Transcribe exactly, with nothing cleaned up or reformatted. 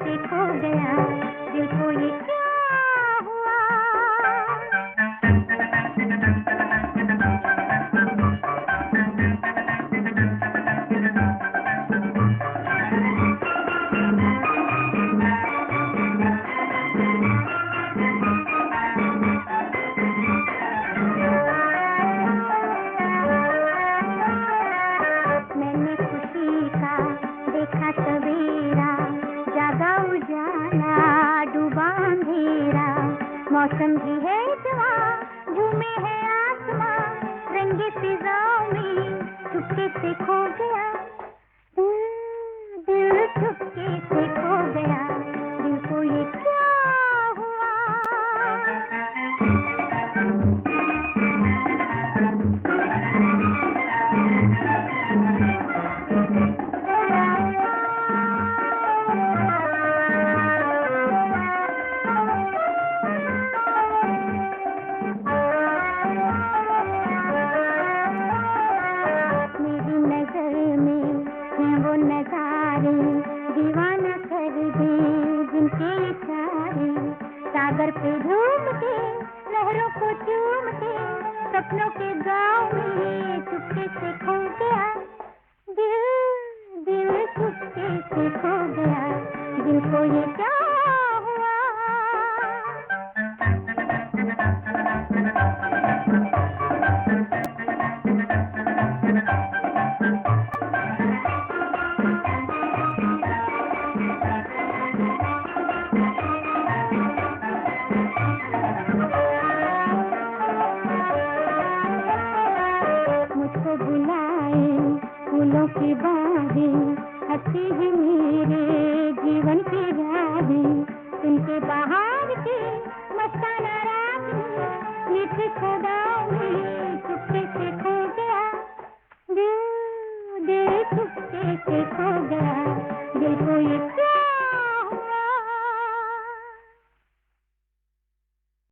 से खो गया, दिल को ये क्या हुआ। मैंने खुशी का देखा सवेरा, जागा उजाला डूबा अंधेरा, मौसम भी है जवां, झूमे है आसमां, रंगे फिजाओं में चुपके से खो गया, दिल चुपके से खो गया, दिल को ये क्या हुआ। मेरी नजर में हैं वो नजारे, दीवाना कर दे जिनके इशारे, सागर पे झूम के लहरों को चूम के, सपनों के गाँव में चुपके से खो गया, दिल दिल चुपके से खो गया, दिल को ये क्या हुआ। मुझको बुलाए फूलों की बाहें, हंसी है मेरे जीवन की राहें, सुन के बाहर की मस्ताना रात में मीठी सदा